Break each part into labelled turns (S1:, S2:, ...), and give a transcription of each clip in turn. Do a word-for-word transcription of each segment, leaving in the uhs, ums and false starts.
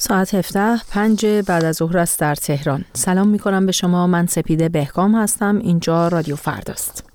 S1: ساعت هفده پنج بعد از ظهر است در تهران. سلام می کنم به شما. من سپیده بهگام هستم. اینجا رادیو فرداست.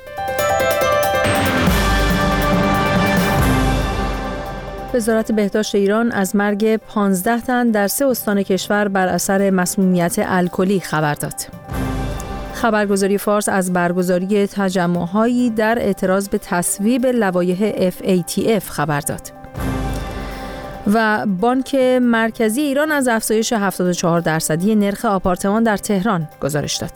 S1: وزارت بهداشت ایران از مرگ پانزده تن در سه استان کشور بر اثر مسمومیت الکلی خبر داد. خبرگزاری فارس از برگزاری تجمع‌هایی در اعتراض به تصویب لوایح اف ای تی اف خبر داد. و بانک مرکزی ایران از افزایش هفتاد و چهار درصدی نرخ آپارتمان در تهران گزارش داد.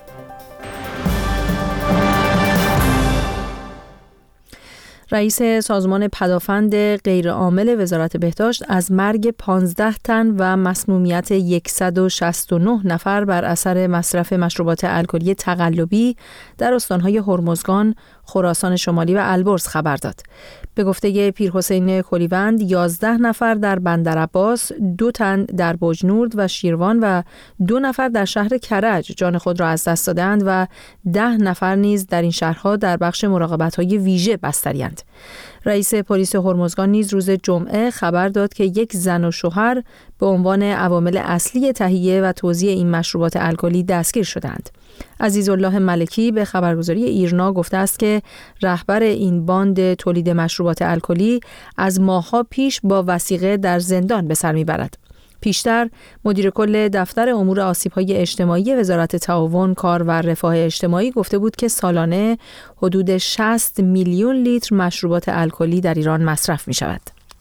S1: رئیس سازمان پدافند غیرعامل وزارت بهداشت از مرگ پانزده تن و مسمومیت صد و شصت و نه نفر بر اثر مصرف مشروبات الکلی تقلبی در استان‌های هرمزگان، خراسان شمالی و البرز خبر داد. به گفته پیرحسین کلیوند، یازده نفر در بندرعباس، دو تن در بجنورد و شیروان و دو نفر در شهر کرج جان خود را از دست دادند و ده نفر نیز در این شهرها در بخش مراقبت‌های ویژه بستری‌اند. رئیس پلیس هرمزگان نیز روز جمعه خبر داد که یک زن و شوهر به عنوان عوامل اصلی تهیه و توزیع این مشروبات الکلی دستگیر شدند. عزیزالله ملکی به خبرگزاری ایرنا گفته است که رهبر این باند تولید مشروبات الکلی از ماه‌ها پیش با وثیقه در زندان به سر میبرد. پیشتر مدیر کل دفتر امور آسیب‌های اجتماعی وزارت تعاون، کار و رفاه اجتماعی گفته بود که سالانه حدود شصت میلیون لیتر مشروبات الکلی در ایران مصرف می‌شود.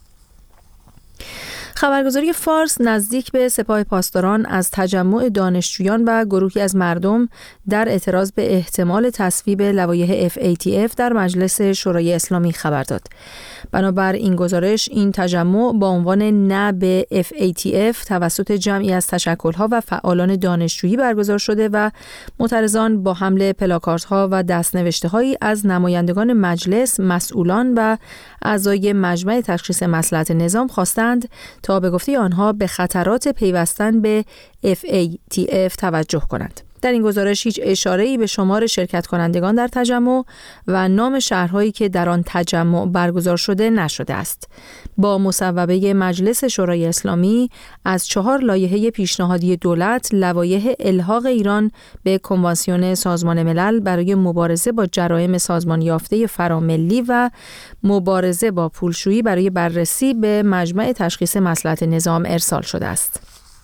S1: خبرگزاری فارس نزدیک به سپاه پاسداران از تجمع دانشجویان و گروهی از مردم در اعتراض به احتمال تصویب لوایح اف ای تی اف در مجلس شورای اسلامی خبر داد. بنابر این گزارش، این تجمع با عنوان نه به اف ای تی اف توسط جمعی از تشکل‌ها و فعالان دانشجویی برگزار شده و معترضان با حمل پلاکاردها و دست‌نوشته‌هایی از نمایندگان مجلس، مسئولان و اعضای مجمع تشخیص مصلحت نظام خواستند تا به گفته آنها به خطرات پیوستن به اف ای تی اف توجه کنند. در این گزارش هیچ اشاره‌ای به شمار شرکت کنندگان در تجمع و نام شهرهایی که در آن تجمع برگزار شده نشده است. با مصوبه مجلس شورای اسلامی از چهار لایحه پیشنهادی دولت، لوایح الحاق ایران به کنوانسیون سازمان ملل برای مبارزه با جرایم سازمان یافته فراملی و مبارزه با پولشویی برای بررسی به مجمع تشخیص مصلحت نظام ارسال شده است.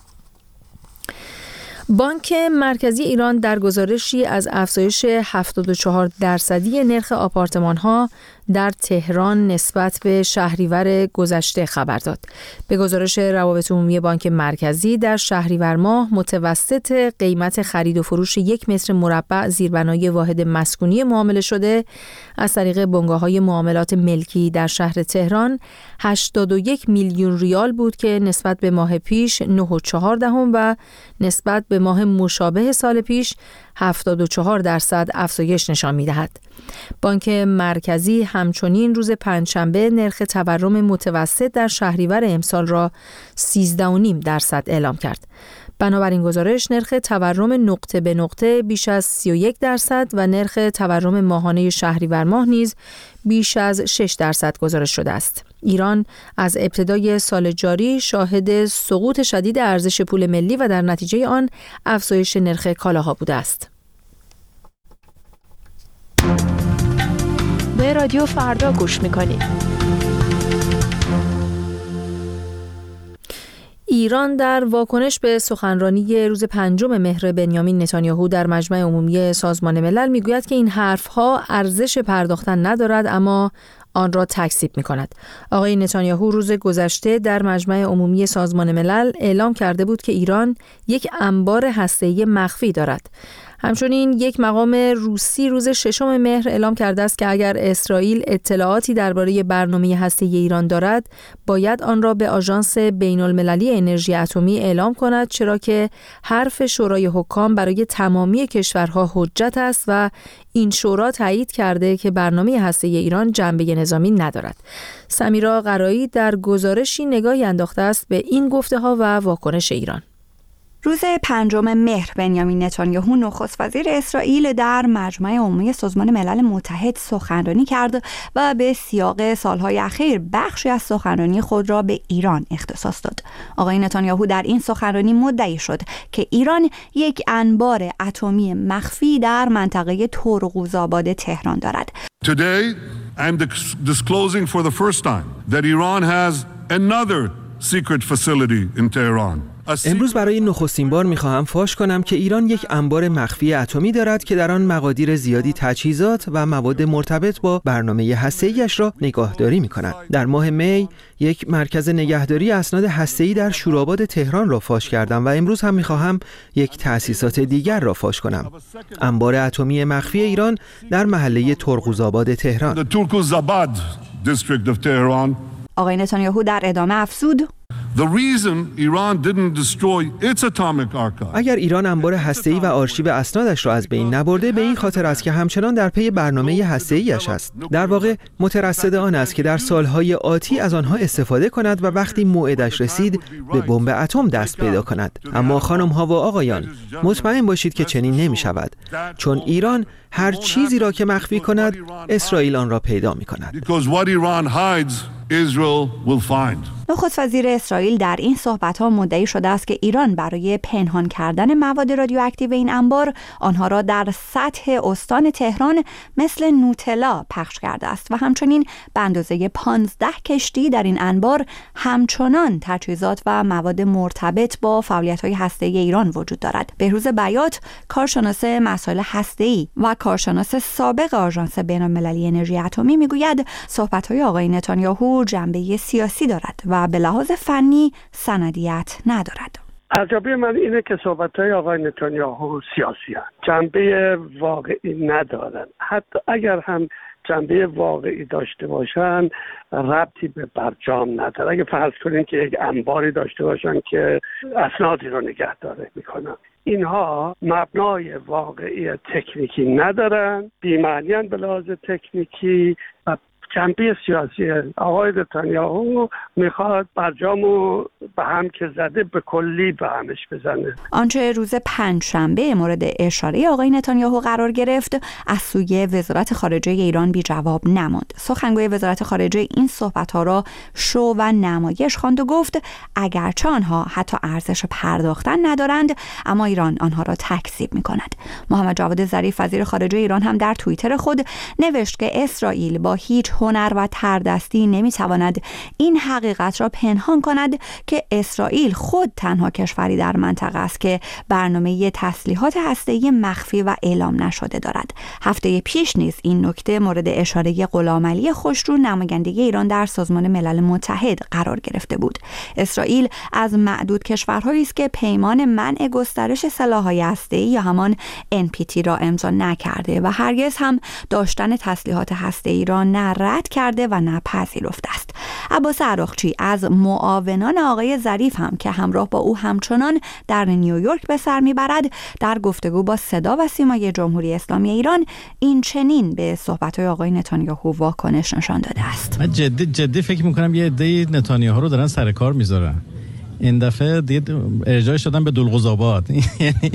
S1: بانک مرکزی ایران در گزارشی از افزایش هفتاد و چهار درصدی نرخ آپارتمان‌ها در تهران نسبت به شهریور گذشته خبر داد. به گزارش روابط عمومی بانک مرکزی، در شهریور ماه متوسط قیمت خرید و فروش یک متر مربع زیربنای واحد مسکونی معامله شده از طریق بنگاه‌های معاملات ملکی در شهر تهران هشتاد و یک میلیون ریال بود که نسبت به ماه پیش نه و چهار دهم و نسبت به ماه مشابه سال پیش هفتاد و چهار درصد افزایش نشان می‌دهد. بانک مرکزی همچنین روز پنجشنبه نرخ تورم متوسط در شهریور امسال را سیزده و نیم درصد اعلام کرد. بنابراین گزارش نرخ تورم نقطه به نقطه بیش از سی و یک درصد و نرخ تورم ماهانه شهریور ماه نیز بیش از شش درصد گزارش شده است. ایران از ابتدای سال جاری شاهد سقوط شدید ارزش پول ملی و در نتیجه آن افزایش نرخ کالاها بوده است.
S2: به رادیو فردا گوش می‌کنید.
S1: ایران در واکنش به سخنرانی روز پنجم مهر بنیامین نتانیاهو در مجمع عمومی سازمان ملل میگوید که این حرفها ارزش پرداختن ندارد اما آن را تکذیب می‌کند. آقای نتانیاهو روز گذشته در مجمع عمومی سازمان ملل اعلام کرده بود که ایران یک انبار هسته‌ای مخفی دارد. همچنین یک مقام روسی روز ششم مهر اعلام کرده است که اگر اسرائیل اطلاعاتی درباره برنامه هسته‌ای ایران دارد، باید آن را به آژانس بین‌المللی انرژی اتمی اعلام کند، چرا که حرف شورای حکام برای تمامی کشورها حجت است و این شورا تایید کرده که برنامه هسته‌ای ایران جنبه نظامی ندارد. سمیرا قرایی در گزارشی نگاهی انداخته است به این گفته‌ها و واکنش ایران.
S3: روز پنجم مهر بنیامین نتانیاهو نخست وزیر اسرائیل در مجمع عمومی سازمان ملل متحد سخنرانی کرد و به سیاق سالهای اخیر بخشی از سخنرانی خود را به ایران اختصاص داد. آقای نتانیاهو در این سخنرانی مدعی شد که ایران یک انبار اتمی مخفی در منطقه ترقوزآباد تهران دارد.
S4: Today I'm disclosing for the first time that Iran has another secret facility in Tehran.
S5: امروز برای نخستین بار می‌خواهم فاش کنم که ایران یک انبار مخفی اتمی دارد که در آن مقادیر زیادی تجهیزات و مواد مرتبط با برنامه هسته‌ای‌اش را نگهداری می‌کند. در ماه می یک مرکز نگهداری اسناد هسته‌ای در شورآباد تهران را فاش کردم و امروز هم می‌خواهم یک تأسیسات دیگر را فاش کنم. انبار اتمی مخفی ایران در محله ترقوزآباد تهران.
S3: آقای نتانیاهو در ادامه افزود:
S4: The reason Iran didn't destroy its atomic archive.
S5: اگر ایران انبار هسته‌ای و آرشیو اسنادش را از بین نبرده به این خاطر است که همچنان در پی برنامه هسته‌ای‌اش است. در واقع مترصد آن است که در سالهای آتی از آنها استفاده کند و وقتی موعدش رسید به بمب اتم دست پیدا کند. اما خانم‌ها و آقایان، مطمئن باشید که چنین نمی‌شود، چون ایران هر چیزی را که مخفی کند اسرائیل آن را پیدا می‌کند.
S4: Because what Iran hides, Israel will find.
S3: نخست وزیر اسرائیل در این صحبت‌ها مدعی شده است که ایران برای پنهان کردن مواد رادیواکتیو این انبار آنها را در سطح استان تهران مثل نوتلا پخش کرده است و همچنین به اندازه پانزده کشتی در این انبار همچنان تجهیزات و مواد مرتبط با فعالیت‌های هسته‌ای ایران وجود دارد. بهروز بیات، کارشناس مسائل هسته‌ای و کارشناس سابق آژانس بین‌المللی انرژی اتمی میگوید صحبت‌های آقای نتانیاهو جنبه سیاسی دارد و به لحاظ فنی سندیت ندارد.
S6: ارزیابی من اینه که صحبت‌های آقای نتانیاهو سیاسی هستند، جنبه واقعی ندارن. حتی اگر هم جنبه واقعی داشته باشن ربطی به برجام نداره. اگه فرض کنیم که یک انباری داشته باشن که اسنادی رو نگهداری میکنن، اینها مبنای واقعی تکنیکی ندارن، بی‌معنی‌اند به لحاظ تکنیکی و جنبه سیاسی. آقای نتانیاهو میخواد برجامو به هم که زده به کلی به همش بزنه.
S3: آنچه روز پنجشنبه مورد اشاره آقای نتانیاهو قرار گرفت از سوی وزارت خارجه ایران بی جواب نماند. سخنگوی وزارت خارجه این صحبت‌ها را شو و نمایش خواند و گفت اگرچه آنها حتی ارزش پرداختن ندارند اما ایران آنها را تکذیب می‌کند. محمد جواد ظریف وزیر خارجه ایران هم در توییتر خود نوشت که اسرائیل با هیچ هنر و تردستی نمیتواند این حقیقت را پنهان کند که اسرائیل خود تنها کشوری در منطقه است که برنامه تسلیحات هسته‌ای مخفی و اعلام نشده دارد. هفته پیش نیز این نکته مورد اشاره غلامعلی خوشرو نماینده ایران در سازمان ملل متحد قرار گرفته بود. اسرائیل از معدود کشورهایی است که پیمان منع گسترش سلاح‌های هسته‌ای یا همان ان پی تی را امضا نکرده و هرگز هم داشتن تسلیحات هسته‌ای را نه رد کرده و نه پذیرفته است. عباس عراقچی از معاونان آقای ظریف هم که همراه با او همچنان در نیویورک به سر میبرد در گفتگو با صدا و سیمای جمهوری اسلامی ایران این چنین به صحبت‌های آقای نتانیاهو واکنش نشان داده است.
S7: من جدی جدی فکر می‌کنم یه عده نتانیاهو رو دارن سر کار میذارن. این دفعه دید ارجاع شدن به دلقوزآباد. یعنی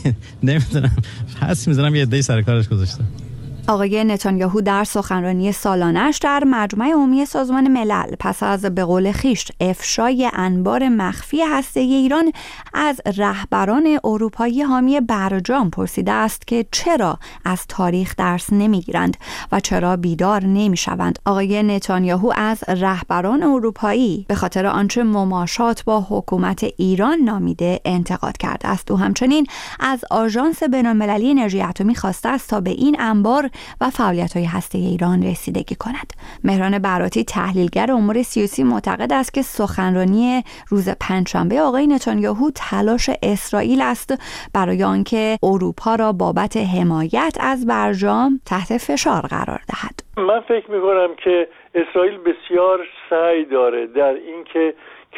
S7: نمیدونم حس می‌ذارم یه عده سر کارش گذاشته.
S3: آقای نتانیاهو در سخنرانی سالانه‌اش در مجمع عمومی سازمان ملل پس از به قول خویش افشای انبار مخفی هسته‌ای ایران از رهبران اروپایی حامی برجام پرسیده است که چرا از تاریخ درس نمی‌گیرند و چرا بیدار نمی‌شوند. آقای نتانیاهو از رهبران اروپایی به خاطر آنچه مماشات با حکومت ایران نامیده انتقاد کرده است. او همچنین از آژانس بین‌المللی انرژی اتمی خواسته است تا به این انبار و فعالیت‌های هسته‌ای ایران رسیدگی کند. مهران براتی تحلیلگر امور سیاسی معتقد است که سخنرانی روز پنجشنبه آقای نتانیاهو تلاش اسرائیل است برای آنکه اروپا را بابت حمایت از برجام تحت فشار قرار دهد.
S8: من فکر می‌کنم که اسرائیل بسیار سعی داره در اینکه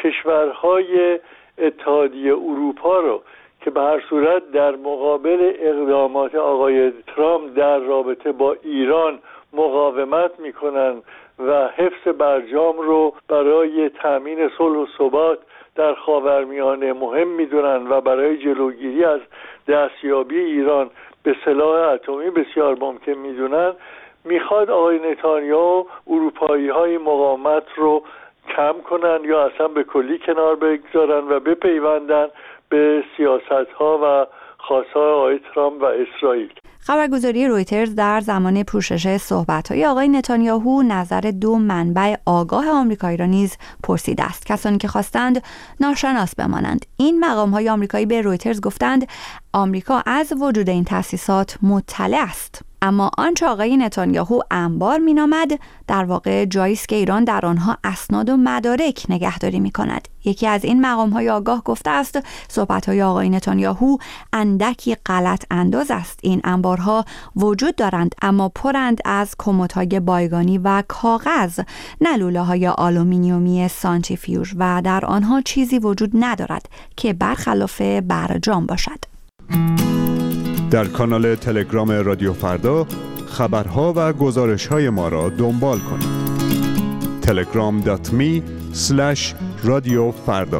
S8: کشورهای اتحادیه اروپا رو که به هر صورت در مقابل اقدامات آقای ترامپ در رابطه با ایران مقاومت میکنن و حفظ برجام رو برای تأمین صلح و ثبات در خاورمیانه مهم میدونن و برای جلوگیری از دستیابی ایران به سلاح اتمی بسیار ممکن میدونن، میخواد آقای نتانیاهو اروپایی های مقاومت رو کم کنن یا اصلا به کلی کنار بگذارن و بپیوندن به سیاست ها و خواست‌های آقای ترامپ و اسرائیل.
S3: خبرگزاری رویترز در زمان پوشش صحبت‌های آقای نتانیاهو نظر دو منبع آگاه آمریکایی را نیز پرسیده است. کسانی که خواستند ناشناس بمانند. این مقام‌های آمریکایی به رویترز گفتند آمریکا از وجود این تأسیسات مطلع است. اما آنچه آقای نتانیاهو انبار مینامد در واقع جایی است که ایران در آنها اسناد و مدارک نگهداری می‌کند. یکی از این مقام‌های آگاه گفته است صحبت‌های آقای نتانیاهو اندکی غلط انداز است. این انبارها وجود دارند اما پرند از کمدهای بایگانی و کاغذ، نه لوله‌های آلومینیومی سانتریفیوژ و در آنها چیزی وجود ندارد که برخلاف برجام باشد.
S9: در کانال تلگرام رادیو فردا خبرها و گزارش‌های ما را دنبال کنید. تلگرام دات می اسلش رادیو فردا.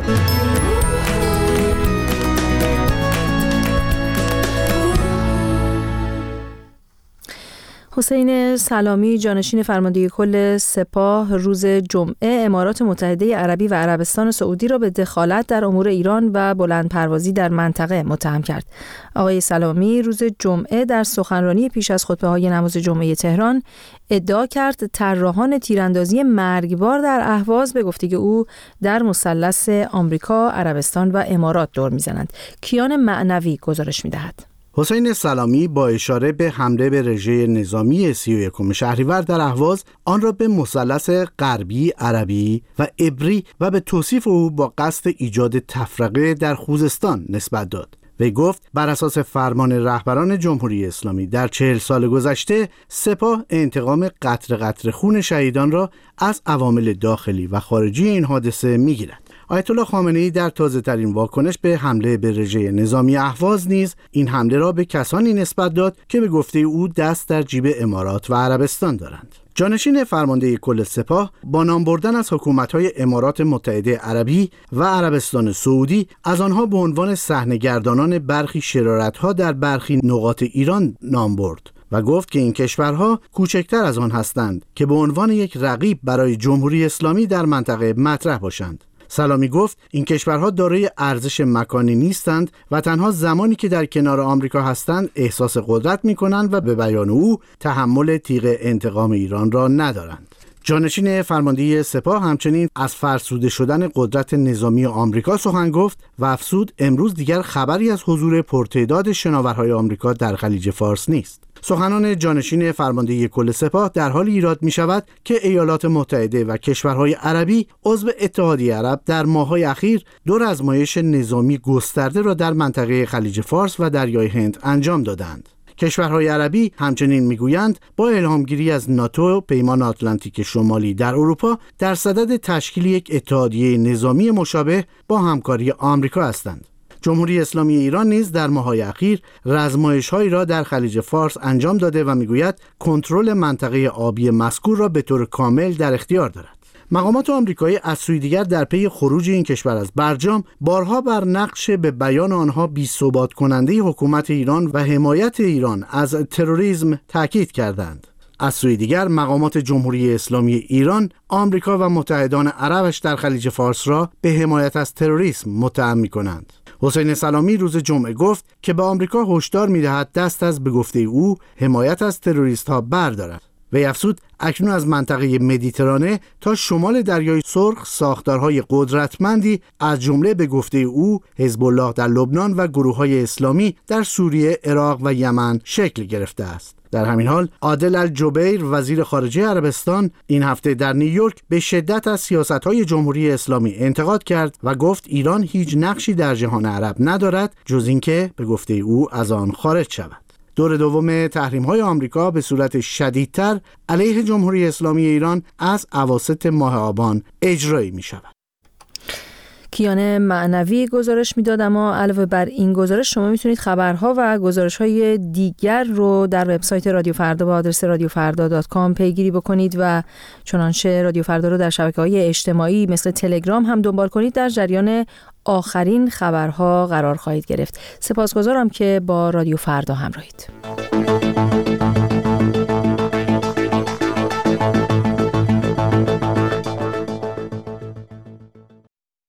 S1: حسین سلامی جانشین فرمانده کل سپاه روز جمعه امارات متحده عربی و عربستان سعودی را به دخالت در امور ایران و بلندپروازی در منطقه متهم کرد. آقای سلامی روز جمعه در سخنرانی پیش از خطبه‌های نماز جمعه تهران ادعا کرد طراحان تیراندازی مرگبار در اهواز به گفته او در مثلث آمریکا، عربستان و امارات دور می‌زنند. کیان معنوی گزارش می‌دهد.
S10: حسین سلامی با اشاره به حمله به رژه نظامی سی و یکم شهریور در اهواز آن را به مثلث غربی، عربی و عبری و به توصیف او با قصد ایجاد تفرقه در خوزستان نسبت داد. وی گفت بر اساس فرمان رهبران جمهوری اسلامی در چهل سال گذشته سپاه انتقام قطره قطره خون شهیدان را از عوامل داخلی و خارجی این حادثه میگیرد. آیت الله خامنه‌ای در تازه‌ترین واکنش به حمله به رژه نظامی اهواز نیز این حمله را به کسانی نسبت داد که به گفته او دست در جیب امارات و عربستان دارند. جانشین فرمانده کل سپاه با نام بردن از حکومت‌های امارات متحده عربی و عربستان سعودی از آنها به عنوان صحنه‌گردانان برخی شرارت‌ها در برخی نقاط ایران نام برد و گفت که این کشورها کوچکتر از آن هستند که به عنوان یک رقیب برای جمهوری اسلامی در منطقه مطرح باشند. سلامی گفت این کشورها دارای ارزش مکانی نیستند و تنها زمانی که در کنار آمریکا هستند احساس قدرت می‌کنند و به بیان او تحمل تیغ انتقام ایران را ندارند. جانشین فرمانده سپاه همچنین از فرسوده شدن قدرت نظامی آمریکا سخن گفت و افزود امروز دیگر خبری از حضور پرتعداد شناورهای آمریکا در خلیج فارس نیست. سخنان جانشین فرمانده کل سپاه در حال ایراد می شود که ایالات متحده و کشورهای عربی عضو اتحادیه عرب در ماه‌های اخیر دو آزمایش نظامی گسترده را در منطقه خلیج فارس و دریای هند انجام دادند. کشورهای عربی همچنین میگویند با الهامگیری از ناتو، پیمان آتلانتیک شمالی در اروپا، در صدد تشکیل یک اتحادیه نظامی مشابه با همکاری آمریکا هستند. جمهوری اسلامی ایران نیز در ماه‌های اخیر آزمایش‌هایی را در خلیج فارس انجام داده و میگوید کنترل منطقه آبی مذکور را به طور کامل در اختیار دارد. مقامات آمریکایی از سوی دیگر در پی خروج این کشور از برجام بارها بر نقش به بیان آنها بی‌ثبات کننده حکومت ایران و حمایت ایران از تروریسم تاکید کردند. از سوی دیگر مقامات جمهوری اسلامی ایران آمریکا و متحدان عربش در خلیج فارس را به حمایت از تروریسم متهم می‌کنند. حسین سلامی روز جمعه گفت که به آمریکا هشدار می‌دهد دست از به گفته او حمایت از تروریست‌ها بردارد. وی افزود اکنون از منطقه مدیترانه تا شمال دریای سرخ ساختارهای قدرتمندی از جمله به گفته او حزب الله در لبنان و گروه‌های اسلامی در سوریه، عراق و یمن شکل گرفته است. در همین حال عادل الجبیر وزیر خارجه عربستان این هفته در نیویورک به شدت از سیاست‌های جمهوری اسلامی انتقاد کرد و گفت ایران هیچ نقشی در جهان عرب ندارد جز اینکه به گفته او از آن خارج شود. دور دوم تحریم‌های آمریکا به صورت شدیدتر علیه جمهوری اسلامی ایران از اواسط ماه آبان اجرایی می‌شود.
S1: کیان معنوی گزارش میداد. اما علاوه بر این گزارش شما میتونید خبرها و گزارش‌های دیگر رو در وبسایت رادیو فردا با آدرس رادیو فردا دات کام پیگیری بکنید و چنانچه رادیو فردا رو در شبکه‌های اجتماعی مثل تلگرام هم دنبال کنید. در جریان آخرین خبرها قرار خواهید گرفت. سپاسگزارم که با رادیو فردا همراهید.